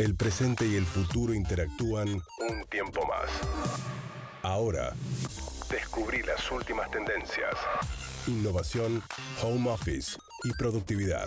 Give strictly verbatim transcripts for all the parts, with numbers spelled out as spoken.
El presente y el futuro interactúan un tiempo más. Ahora, descubrí las últimas tendencias. Innovación, home office y productividad.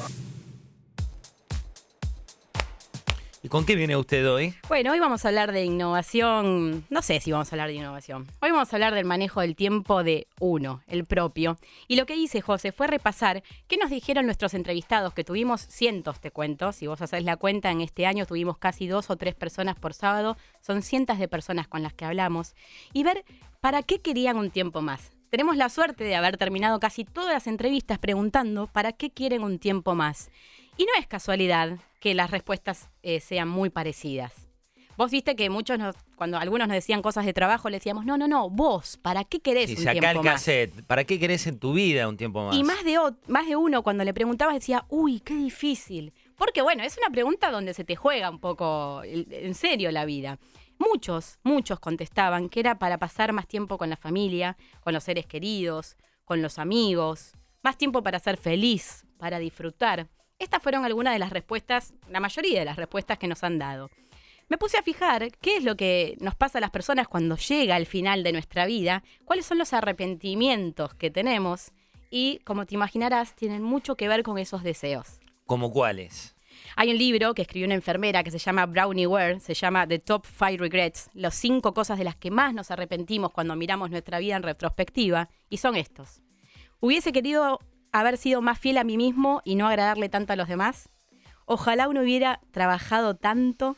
¿Y con qué viene usted hoy? Bueno, hoy vamos a hablar de innovación, no sé si vamos a hablar de innovación. Hoy vamos a hablar del manejo del tiempo de uno, el propio. Y lo que hice, José, fue repasar qué nos dijeron nuestros entrevistados, que tuvimos cientos, te cuento. Si vos hacés la cuenta, en este año tuvimos casi dos o tres personas por sábado. Son cientos de personas con las que hablamos. Y ver para qué querían un tiempo más. Tenemos la suerte de haber terminado casi todas las entrevistas preguntando para qué quieren un tiempo más. Y no es casualidad que las respuestas eh, sean muy parecidas. Vos viste que muchos, nos, cuando algunos nos decían cosas de trabajo, le decíamos, no, no, no, vos, ¿para qué querés Sí, un sacá tiempo el más? cassette. ¿Para qué querés en tu vida un tiempo más? Y más de, o- más de uno, cuando le preguntabas, decía, uy, qué difícil. Porque bueno, es una pregunta donde se te juega un poco el- en serio la vida. Muchos, muchos contestaban que era para pasar más tiempo con la familia, con los seres queridos, con los amigos, más tiempo para ser feliz, para disfrutar. Estas fueron algunas de las respuestas, la mayoría de las respuestas que nos han dado. Me puse a fijar qué es lo que nos pasa a las personas cuando llega al final de nuestra vida, cuáles son los arrepentimientos que tenemos y, como te imaginarás, tienen mucho que ver con esos deseos. ¿Cómo cuáles? Hay un libro que escribió una enfermera que se llama Brownie Ware, se llama The Top Five Regrets, las cinco cosas de las que más nos arrepentimos cuando miramos nuestra vida en retrospectiva, y son estos. Hubiese querido haber sido más fiel a mí mismo y no agradarle tanto a los demás. Ojalá uno hubiera trabajado tanto.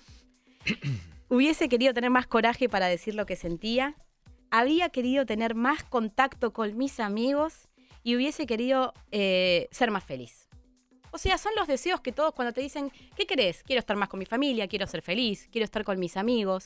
Hubiese querido tener más coraje para decir lo que sentía. Habría querido tener más contacto con mis amigos y hubiese querido eh, ser más feliz. O sea, son los deseos que todos cuando te dicen, ¿qué querés? Quiero estar más con mi familia, quiero ser feliz, quiero estar con mis amigos.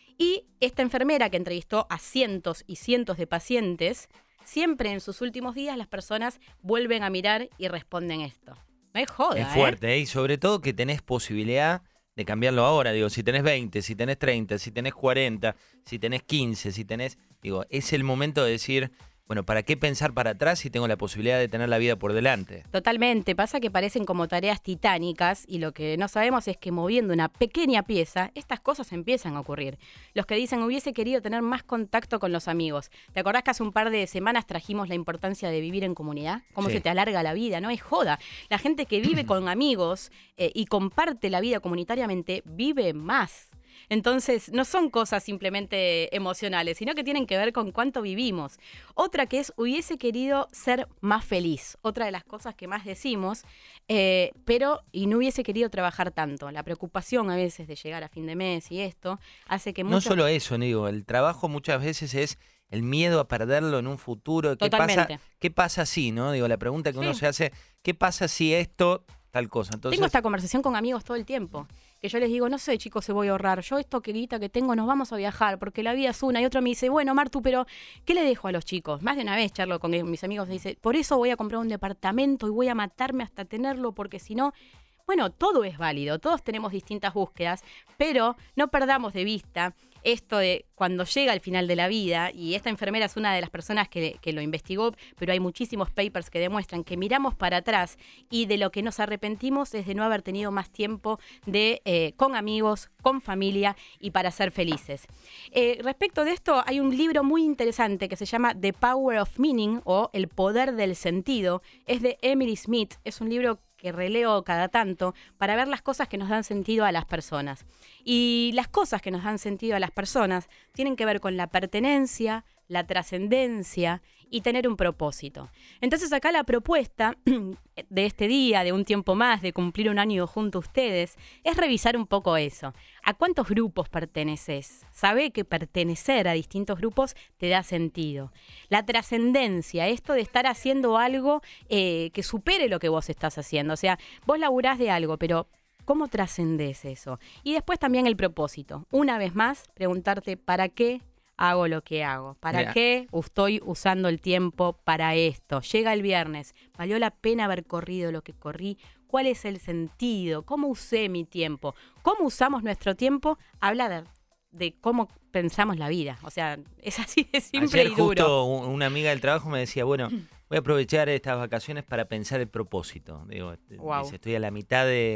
Y esta enfermera que entrevistó a cientos y cientos de pacientes, siempre en sus últimos días las personas vuelven a mirar y responden esto. No es joda, Es fuerte, ¿eh? Y sobre todo que tenés posibilidad de cambiarlo ahora. Digo, si tenés veinte, si tenés treinta, si tenés cuarenta, si tenés quince, si tenés... Digo, es el momento de decir, bueno, ¿para qué pensar para atrás si tengo la posibilidad de tener la vida por delante? Totalmente, pasa que parecen como tareas titánicas y lo que no sabemos es que moviendo una pequeña pieza, estas cosas empiezan a ocurrir. Los que dicen hubiese querido tener más contacto con los amigos. ¿Te acordás que hace un par de semanas trajimos la importancia de vivir en comunidad? Cómo Sí. se te alarga la vida, no es joda. La gente que vive con amigos eh, y comparte la vida comunitariamente vive más. Entonces, no son cosas simplemente emocionales, sino que tienen que ver con cuánto vivimos. Otra que es, hubiese querido ser más feliz. Otra de las cosas que más decimos, eh, pero, y no hubiese querido trabajar tanto. La preocupación a veces de llegar a fin de mes y esto, hace que No muchos... solo eso, digo, el trabajo muchas veces es el miedo a perderlo en un futuro. ¿Qué pasa, Totalmente. ¿Qué pasa si, no? Digo, la pregunta que uno Sí. se hace, ¿qué pasa si esto, tal cosa? Entonces, Tengo esta conversación con amigos todo el tiempo. Que yo les digo, no sé, chicos, se voy a ahorrar. Yo esto que guita que tengo, nos vamos a viajar, porque la vida es una. Y otro me dice, bueno, Martu, pero ¿qué le dejo a los chicos? Más de una vez charlo con mis amigos, me dice, por eso voy a comprar un departamento y voy a matarme hasta tenerlo, porque si no... Bueno, todo es válido, todos tenemos distintas búsquedas, pero no perdamos de vista esto de cuando llega al final de la vida, y esta enfermera es una de las personas que, que lo investigó, pero hay muchísimos papers que demuestran que miramos para atrás y de lo que nos arrepentimos es de no haber tenido más tiempo de eh, con amigos, con familia y para ser felices. Eh, respecto de esto, hay un libro muy interesante que se llama The Power of Meaning o El Poder del Sentido. Es de Emily Smith, es un libro que releo cada tanto para ver las cosas que nos dan sentido a las personas. Y las cosas que nos dan sentido a las personas tienen que ver con la pertenencia, la trascendencia y tener un propósito. Entonces acá la propuesta de este día, de un tiempo más, de cumplir un año junto a ustedes, es revisar un poco eso. ¿A cuántos grupos perteneces? Sabe que pertenecer a distintos grupos te da sentido. La trascendencia, esto de estar haciendo algo eh, que supere lo que vos estás haciendo. O sea, vos laburás de algo, pero ¿cómo trascendés eso? Y después también el propósito. Una vez más, preguntarte ¿para qué hago lo que hago? ¿Para Mira. qué estoy usando el tiempo para esto? Llega el viernes, ¿valió la pena haber corrido lo que corrí? ¿Cuál es el sentido? ¿Cómo usé mi tiempo? ¿Cómo usamos nuestro tiempo? Habla de, de cómo pensamos la vida. O sea, es así de simple ayer y duro. justo un- una amiga del trabajo me decía, bueno, voy a aprovechar estas vacaciones para pensar el propósito. Digo, Wow. dice, estoy a la mitad de,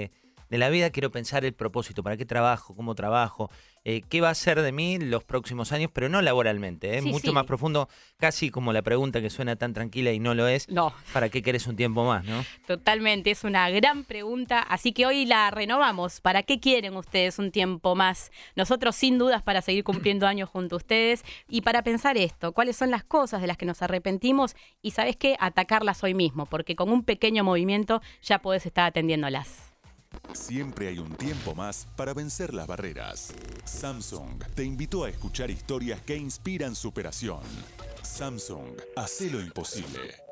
de la vida quiero pensar el propósito, para qué trabajo, cómo trabajo, eh, qué va a ser de mí los próximos años, pero no laboralmente, ¿eh? Sí, mucho sí. más profundo, casi como la pregunta que suena tan tranquila y no lo es, No. ¿para qué querés un tiempo más, no? Totalmente, es una gran pregunta, así que hoy la renovamos. ¿Para qué quieren ustedes un tiempo más? Nosotros sin dudas para seguir cumpliendo años junto a ustedes y para pensar esto, cuáles son las cosas de las que nos arrepentimos y ¿sabes qué? Atacarlas hoy mismo, porque con un pequeño movimiento ya podés estar atendiéndolas. Siempre hay un tiempo más para vencer las barreras. Samsung te invitó a escuchar historias que inspiran superación. Samsung, hacé lo imposible.